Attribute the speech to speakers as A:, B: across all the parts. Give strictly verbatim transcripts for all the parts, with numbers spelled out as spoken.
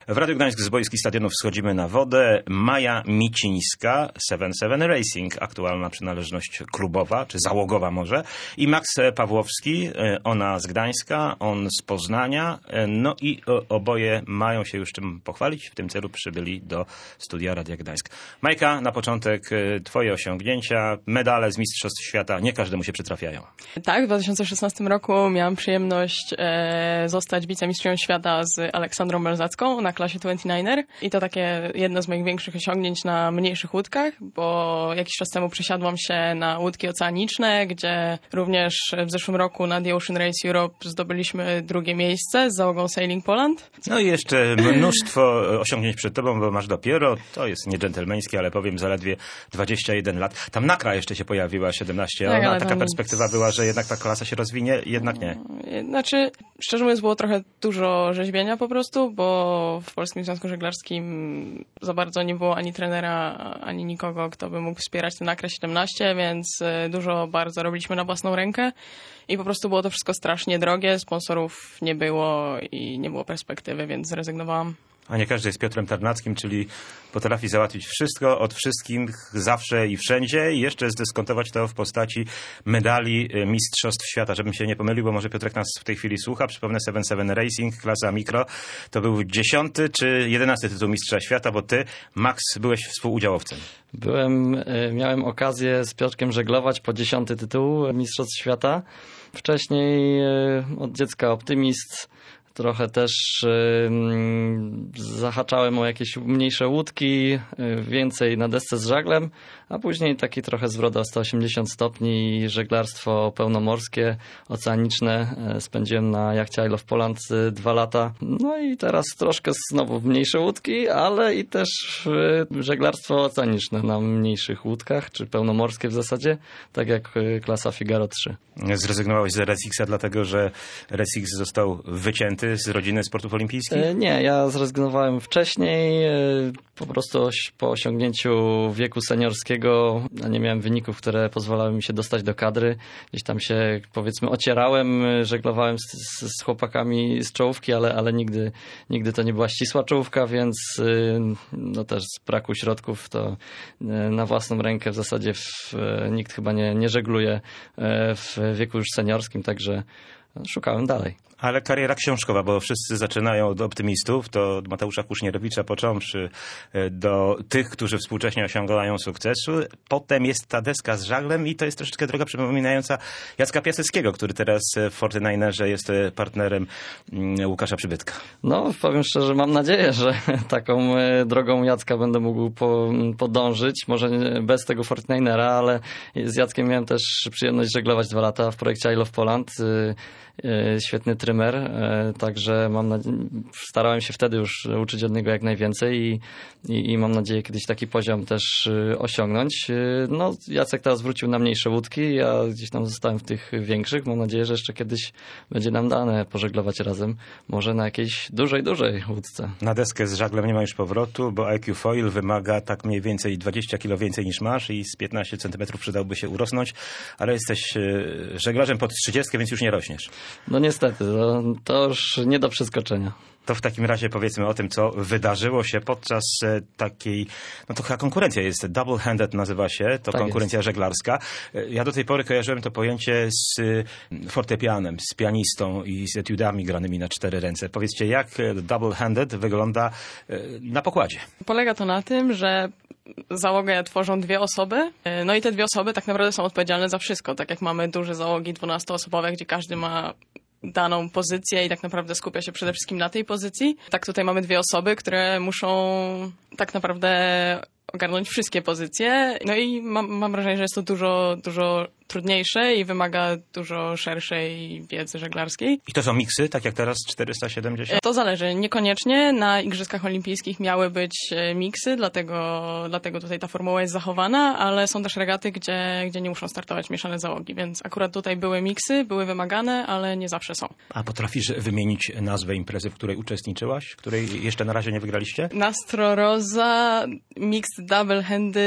A: W Radiu Gdańsk z boiskich stadionów schodzimy na wodę. Maja Micińska, siedem siedem Racing, aktualna przynależność klubowa, czy załogowa może. I Max Pawłowski, ona z Gdańska, on z Poznania. No i oboje mają się już czym pochwalić. W tym celu przybyli do studia Radia Gdańsk. Majka, na początek twoje osiągnięcia, medale z Mistrzostw Świata, nie każdemu się przytrafiają.
B: Tak, w dwa tysiące szesnastym roku miałam przyjemność e, zostać wicemistrzem świata z Aleksandrą Belzacką na klasie dwadzieścia dziewięć i to takie jedno z moich większych osiągnięć na mniejszych łódkach, bo jakiś czas temu przesiadłam się na łódki oceaniczne, gdzie również w zeszłym roku na The Ocean Race Europe zdobyliśmy drugie miejsce z załogą Sailing Poland.
A: No i jeszcze mnóstwo osiągnięć przed tobą, bo masz dopiero, to jest nie dżentelmeńskie, ale powiem zaledwie dwadzieścia jeden lat. Tam Nakra jeszcze się pojawiła, siedemnaście,
B: tak,
A: ona, taka
B: tam...
A: perspektywa była, że jednak ta klasa się rozwinie, jednak nie.
B: Znaczy, szczerze mówiąc, było trochę dużo rzeźbienia po prostu, bo w Polskim Związku Żeglarskim za bardzo nie było ani trenera, ani nikogo, kto by mógł wspierać ten Nakrę siedemnaście, więc dużo bardzo robiliśmy na własną rękę i po prostu było to wszystko strasznie drogie, sponsorów nie było i nie było perspektywy, więc zrezygnowałam.
A: A nie każdy jest Piotrem Tarnackim, czyli potrafi załatwić wszystko od wszystkich, zawsze i wszędzie i jeszcze zdyskontować to w postaci medali Mistrzostw Świata. Żebym się nie pomylił, bo może Piotrek nas w tej chwili słucha. Przypomnę siedem siedem Racing, klasa mikro. To był dziesiąty czy jedenasty tytuł Mistrza Świata, bo ty, Max, byłeś współudziałowcem.
C: Byłem, miałem okazję z Piotrkiem żeglować po dziesiąty tytuł Mistrzostw Świata. Wcześniej od dziecka optymist. Trochę też y, zahaczałem o jakieś mniejsze łódki, y, więcej na desce z żaglem, a później taki trochę zwrot o sto osiemdziesiąt stopni i żeglarstwo pełnomorskie, oceaniczne. Y, spędziłem na jachcie Isle of Poland y, dwa lata. No i teraz troszkę znowu mniejsze łódki, ale i też y, żeglarstwo oceaniczne na mniejszych łódkach, czy pełnomorskie w zasadzie, tak jak y, klasa Figaro trzy.
A: Zrezygnowałeś z Resixa dlatego, że Resix został wycięty z rodziny sportów olimpijskich?
C: Nie, ja zrezygnowałem wcześniej, po prostu po osiągnięciu wieku seniorskiego, a nie miałem wyników, które pozwalały mi się dostać do kadry. Gdzieś tam się, powiedzmy, ocierałem, żeglowałem z, z, z chłopakami z czołówki, ale, ale nigdy, nigdy to nie była ścisła czołówka, więc no też z braku środków to na własną rękę w zasadzie w, nikt chyba nie, nie żegluje w wieku już seniorskim, także szukałem dalej.
A: Ale kariera książkowa, bo wszyscy zaczynają od optymistów, to od Mateusza Kusznierowicza począwszy do tych, którzy współcześnie osiągają sukcesu. Potem jest ta deska z żaglem i to jest troszeczkę droga przypominająca Jacka Piaseckiego, który teraz w Fortyninerze jest partnerem Łukasza Przybytka.
C: No, powiem szczerze, mam nadzieję, że taką drogą Jacka będę mógł po, podążyć. Może bez tego Fortyninera, ale z Jackiem miałem też przyjemność żeglować dwa lata w projekcie Isle of Poland. Świetny trymer, także mam nadzieję, starałem się wtedy już uczyć od niego jak najwięcej i, i, i mam nadzieję kiedyś taki poziom też osiągnąć. No, Jacek teraz wrócił na mniejsze łódki, ja gdzieś tam zostałem w tych większych. Mam nadzieję, że jeszcze kiedyś będzie nam dane pożeglować razem, może na jakiejś dużej, dużej łódce.
A: Na deskę z żaglem nie ma już powrotu, bo I Q Foil wymaga tak mniej więcej dwadzieścia kilo więcej niż masz i z piętnaście centymetrów przydałby się urosnąć, ale jesteś żeglarzem pod trzydziestkę, więc już nie rośniesz.
C: No niestety, to, to już nie do przeskoczenia.
A: To w takim razie powiedzmy o tym, co wydarzyło się podczas takiej, no to chyba konkurencja jest, double-handed nazywa się, to tak konkurencja jest. Żeglarska. Ja do tej pory kojarzyłem to pojęcie z fortepianem, z pianistą i z etiudami granymi na cztery ręce. Powiedzcie, jak double-handed wygląda na pokładzie?
B: Polega to na tym, że załogę tworzą dwie osoby, no i te dwie osoby tak naprawdę są odpowiedzialne za wszystko. Tak jak mamy duże załogi dwunastoosobowe, gdzie każdy ma daną pozycję i tak naprawdę skupia się przede wszystkim na tej pozycji. Tak tutaj mamy dwie osoby, które muszą tak naprawdę ogarnąć wszystkie pozycje. No i mam, mam wrażenie, że jest to dużo, dużo trudniejsze i wymaga dużo szerszej wiedzy żeglarskiej.
A: I to są miksy, tak jak teraz czterysta siedemdziesiąt?
B: To zależy. Niekoniecznie. Na Igrzyskach Olimpijskich miały być miksy, dlatego, dlatego tutaj ta formuła jest zachowana, ale są też regaty, gdzie, gdzie nie muszą startować mieszane załogi, więc akurat tutaj były miksy, były wymagane, ale nie zawsze są.
A: A potrafisz wymienić nazwę imprezy, w której uczestniczyłaś, której jeszcze na razie nie wygraliście?
B: Nastro Rosa Mixed Double-Handed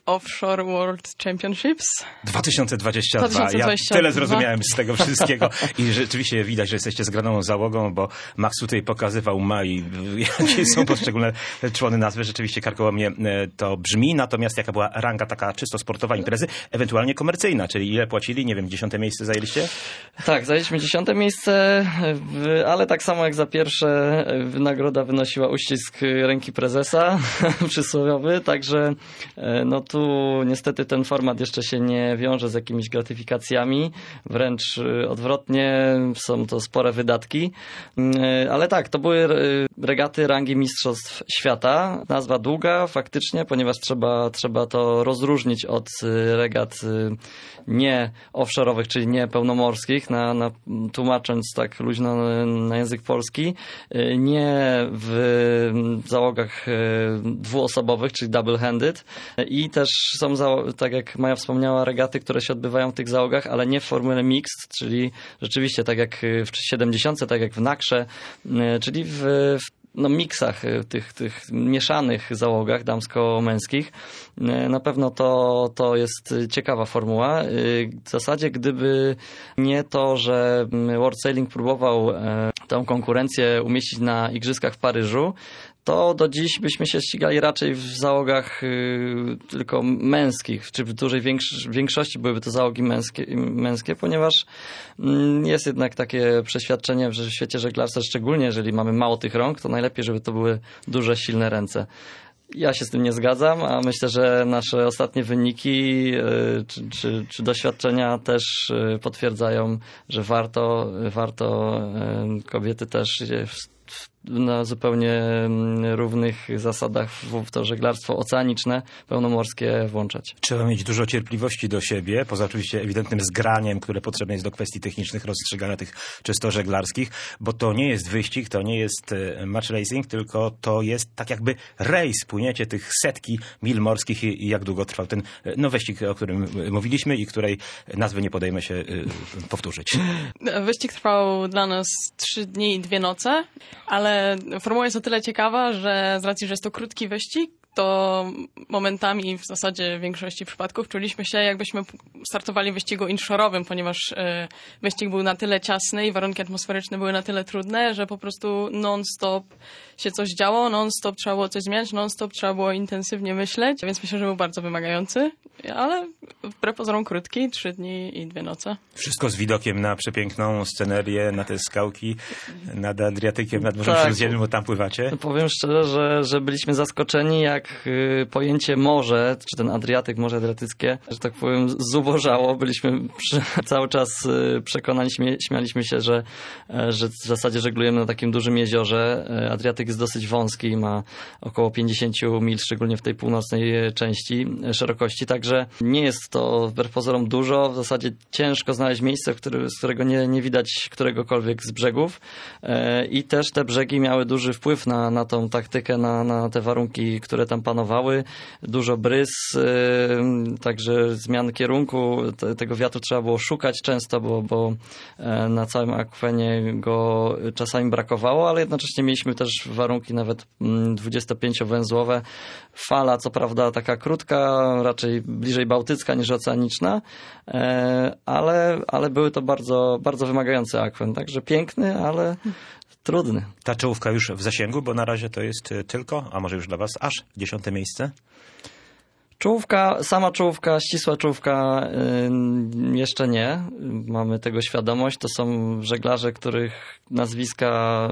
B: Offshore World Championships.
A: dwa tysiące dwudziesty drugi.
B: dwa tysiące dwudziesty
A: Ja tyle
B: dwa.
A: zrozumiałem z tego wszystkiego i rzeczywiście widać, że jesteście zgraną załogą, bo Max tutaj pokazywał Mai, jakie są poszczególne człony nazwy. Rzeczywiście karkołomnie to brzmi, natomiast jaka była ranga taka czysto sportowa imprezy, ewentualnie komercyjna, czyli ile płacili? Nie wiem, dziesiąte miejsce zajęliście?
C: Tak, zajęliśmy dziesiąte miejsce, w- ale tak samo jak za pierwsze nagroda wynosiła uścisk ręki prezesa przysłowiowy, także e, no tu niestety ten format jeszcze się nie wiąże z jakimiś gratyfikacjami, wręcz e, odwrotnie, są to spore wydatki, E, ale tak, to były e, regaty rangi Mistrzostw Świata, nazwa długa faktycznie, ponieważ trzeba, trzeba to rozróżnić od e, regat e, nie offshore'owych, czyli nie pełnomorskich, na, na, tłumacząc tak luźno na język polski, e, nie w załogach e, dwuosobowych, czyli double-handed i też są, zało- tak jak Maja wspomniała, regaty, które się odbywają w tych załogach, ale nie w formule mixed, czyli rzeczywiście tak jak w siedemdziesiątce, tak jak w Nakrze, e, czyli w, w no, miksach, e, tych, tych mieszanych załogach damsko-męskich. E, Na pewno to, to jest ciekawa formuła. E, W zasadzie gdyby nie to, że World Sailing próbował e, tę konkurencję umieścić na Igrzyskach w Paryżu, to do dziś byśmy się ścigali raczej w załogach y, tylko męskich, czy w dużej większ- większości byłyby to załogi męskie, męskie ponieważ mm, jest jednak takie przeświadczenie, że w świecie żeglarstwa, szczególnie jeżeli mamy mało tych rąk, to najlepiej, żeby to były duże, silne ręce. Ja się z tym nie zgadzam, a myślę, że nasze ostatnie wyniki y, czy, czy, czy doświadczenia też y, potwierdzają, że warto, warto y, kobiety też je w, w, na zupełnie mm, równych zasadach w, w to żeglarstwo oceaniczne, pełnomorskie włączać.
A: Trzeba mieć dużo cierpliwości do siebie, poza oczywiście ewidentnym zgraniem, które potrzebne jest do kwestii technicznych rozstrzygania tych czysto żeglarskich, bo to nie jest wyścig, to nie jest e, match racing, tylko to jest tak jakby rejs. Płyniecie tych setki mil morskich i, i jak długo trwał ten e, no, wyścig, o którym e, mówiliśmy i której nazwy nie podejmę się e, powtórzyć.
B: Wyścig trwał dla nas trzy dni i dwie noce, ale formuła jest o tyle ciekawa, że z racji, że jest to krótki wyścig, to momentami w zasadzie w większości przypadków czuliśmy się, jakbyśmy startowali w wyścigu inshore'owym, ponieważ e, wyścig był na tyle ciasny i warunki atmosferyczne były na tyle trudne, że po prostu non-stop się coś działo, non-stop trzeba było coś zmieniać, non-stop trzeba było intensywnie myśleć, więc myślę, że był bardzo wymagający, ale wbrew pozorom krótki, trzy dni i dwie noce.
A: Wszystko z widokiem na przepiękną scenerię, na te skałki, nad Adriatykiem, nad Morzem
C: Tak.
A: Śródziemnym, bo tam pływacie.
C: Powiem szczerze, że, że byliśmy zaskoczeni, jak y, pojęcie morze, czy ten Adriatyk, Morze Adriatyckie, że tak powiem, zubożało. Byliśmy przy, cały czas y, przekonani, śmie, śmialiśmy się, że, e, że w zasadzie żeglujemy na takim dużym jeziorze. E, Adriatyk jest dosyć wąski i ma około pięćdziesiąt mil, szczególnie w tej północnej e, części e, szerokości, także nie jest to wbrew pozorom dużo. W zasadzie ciężko znaleźć miejsce, w który, z którego nie, nie widać któregokolwiek z brzegów. E, I też te brzegi miały duży wpływ na, na tą taktykę, na, na te warunki, które tam panowały. Dużo brys, e, także zmian kierunku te, tego wiatru trzeba było szukać często, bo, bo e, na całym akwenie go czasami brakowało, ale jednocześnie mieliśmy też warunki nawet mm, dwudziestopięciowęzłowe. Fala, co prawda taka krótka, raczej bliżej bałtycka niż oceaniczna, e, ale, ale były to bardzo, bardzo wymagające akwen. Także piękny, ale trudny.
A: Ta czołówka już w zasięgu, bo na razie to jest e, tylko, a może już dla was, aż dziesiąte miejsce.
C: Czołówka, sama czołówka, ścisła czołówka y, jeszcze nie. Mamy tego świadomość. To są żeglarze, których nazwiska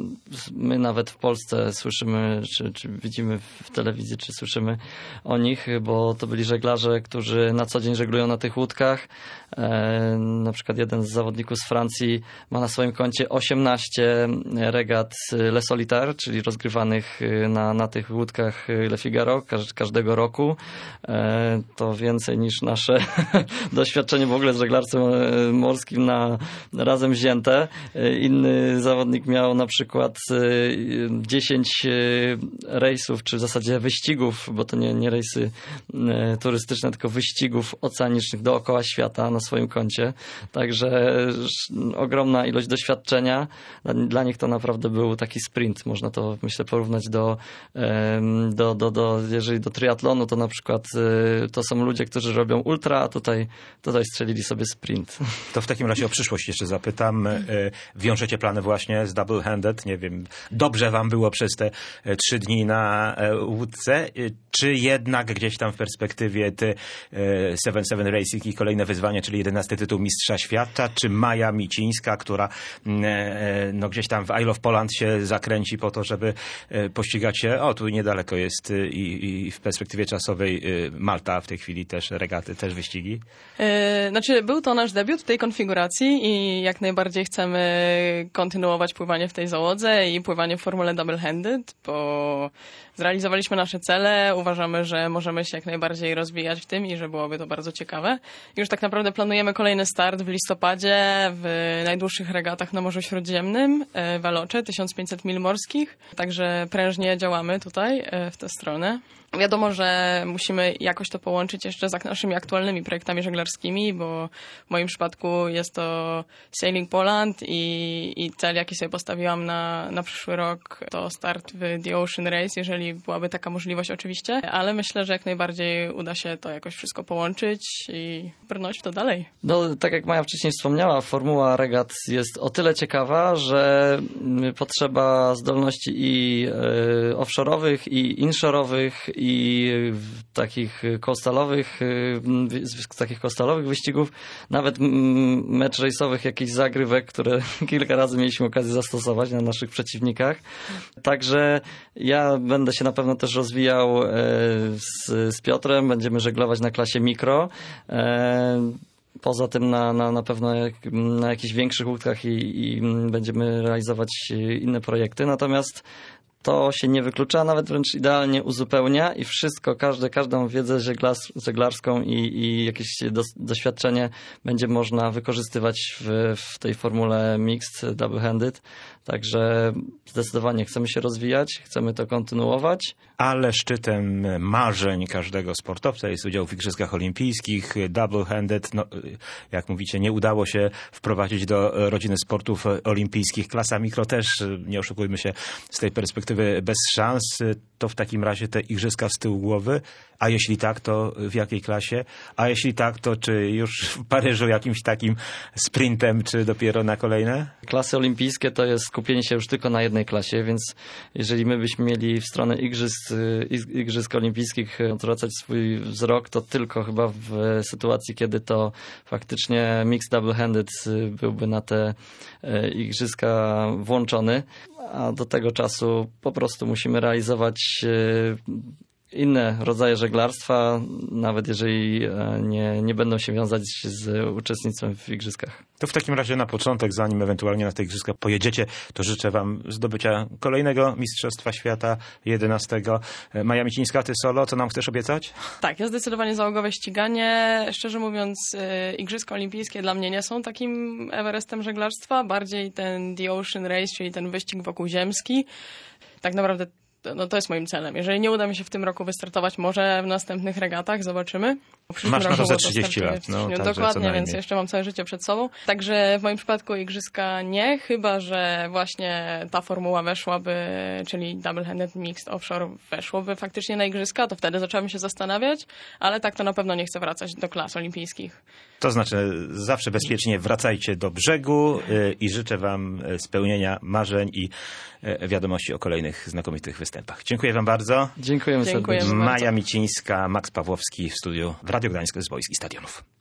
C: my nawet w Polsce słyszymy, czy, czy widzimy w telewizji, czy słyszymy o nich, bo to byli żeglarze, którzy na co dzień żeglują na tych łódkach. E, na przykład jeden z zawodników z Francji ma na swoim koncie osiemnaście regat Le Solitaire, czyli rozgrywanych na, na tych łódkach Le Figaro każ, każdego roku. E, to więcej niż nasze doświadczenie w ogóle z żeglarstwem morskim na, razem wzięte. E, inny zawodnik miał na przykład dziesięć rejsów, czy w zasadzie wyścigów, bo to nie, nie rejsy turystyczne, tylko wyścigów oceanicznych dookoła świata na swoim koncie. Także ogromna ilość doświadczenia. Dla nich to naprawdę był taki sprint. Można to, myślę, porównać do, do, do, do jeżeli do triatlonu, to na przykład przykład y, to są ludzie, którzy robią ultra, a tutaj, tutaj strzelili sobie sprint.
A: To w takim razie o przyszłość jeszcze zapytam. Wiążecie plany właśnie z double-handed? Nie wiem, dobrze wam było przez te trzy dni na łódce? Czy jednak gdzieś tam w perspektywie ty siedem siedem Racing i kolejne wyzwanie, czyli jedenasty tytuł Mistrza Świata, czy Maja Micińska, która no, gdzieś tam w Isle of Poland się zakręci po to, żeby pościgać się, o tu niedaleko jest i, i w perspektywie czasowej Malta w tej chwili też regaty, też wyścigi?
B: Yy, znaczy był to nasz debiut w tej konfiguracji i jak najbardziej chcemy kontynuować pływanie w tej załodze i pływanie w formule double-handed, bo zrealizowaliśmy nasze cele, uważamy, że możemy się jak najbardziej rozwijać w tym i że byłoby to bardzo ciekawe. Już tak naprawdę planujemy kolejny start w listopadzie w najdłuższych regatach na Morzu Śródziemnym, w Alocze, tysiąc pięćset mil morskich, także prężnie działamy tutaj w tę stronę. Wiadomo, że musimy jakoś to połączyć jeszcze z naszymi aktualnymi projektami żeglarskimi, bo w moim przypadku jest to Sailing Poland i, i cel, jaki sobie postawiłam na, na przyszły rok, to start w The Ocean Race, jeżeli byłaby taka możliwość oczywiście, ale myślę, że jak najbardziej uda się to jakoś wszystko połączyć i brnąć w to dalej.
C: No, tak jak Maja wcześniej wspomniała, formuła regat jest o tyle ciekawa, że potrzeba zdolności i y, offshore'owych, i inshore'owych, i takich coastalowych, takich coastalowych wyścigów, nawet mecz race'owych, jakichś zagrywek, które kilka razy mieliśmy okazję zastosować na naszych przeciwnikach. Także ja będę się na pewno też rozwijał z, z Piotrem, będziemy żeglować na klasie mikro. Poza tym na, na, na pewno jak, na jakichś większych łódkach i, i będziemy realizować inne projekty. Natomiast to się nie wyklucza, nawet wręcz idealnie uzupełnia i wszystko, każde, każdą wiedzę żeglarz, żeglarską i, i jakieś dos, doświadczenie będzie można wykorzystywać w, w tej formule mixed, double-handed. Także zdecydowanie chcemy się rozwijać, chcemy to kontynuować.
A: Ale szczytem marzeń każdego sportowca jest udział w Igrzyskach Olimpijskich, double-handed. No, jak mówicie, nie udało się wprowadzić do rodziny sportów olimpijskich. Klasa mikro też, nie oszukujmy się, z tej perspektywy bez szans. To w takim razie te Igrzyska z tyłu głowy. A jeśli tak, to w jakiej klasie? A jeśli tak, to czy już w Paryżu jakimś takim sprintem, czy dopiero na kolejne?
C: Klasy olimpijskie to jest skupienie się już tylko na jednej klasie, więc jeżeli my byśmy mieli w stronę igrzysk, igrzysk olimpijskich odwracać swój wzrok, to tylko chyba w sytuacji, kiedy to faktycznie mixed double-handed byłby na te igrzyska włączony, a do tego czasu po prostu musimy realizować inne rodzaje żeglarstwa, nawet jeżeli nie, nie będą się wiązać z uczestnictwem w igrzyskach.
A: To w takim razie na początek, zanim ewentualnie na te igrzyska pojedziecie, to życzę wam zdobycia kolejnego Mistrzostwa Świata, jedenastego. Maja Micińska, ty solo, co nam chcesz obiecać?
B: Tak, ja zdecydowanie załogowe ściganie. Szczerze mówiąc, Igrzyska Olimpijskie dla mnie nie są takim Everestem żeglarstwa, bardziej ten The Ocean Race, czyli ten wyścig wokułziemski. Tak naprawdę no to jest moim celem. Jeżeli nie uda mi się w tym roku wystartować, może w następnych regatach, zobaczymy.
A: Masz na to za trzydzieści lat. No,
B: dokładnie, więc jeszcze mam całe życie przed sobą. Także w moim przypadku igrzyska nie, chyba że właśnie ta formuła weszłaby, czyli double-handed mixed offshore weszłoby faktycznie na igrzyska, to wtedy zaczęłam się zastanawiać, ale tak to na pewno nie chcę wracać do klas olimpijskich.
A: To znaczy zawsze bezpiecznie wracajcie do brzegu i życzę wam spełnienia marzeń i wiadomości o kolejnych znakomitych występach. Dziękuję wam bardzo.
C: Dziękujemy serdecznie.
B: Dziękujemy
A: Maja Micińska, Max Pawłowski w studiu w Radio Gdańsk z boisk i stadionów.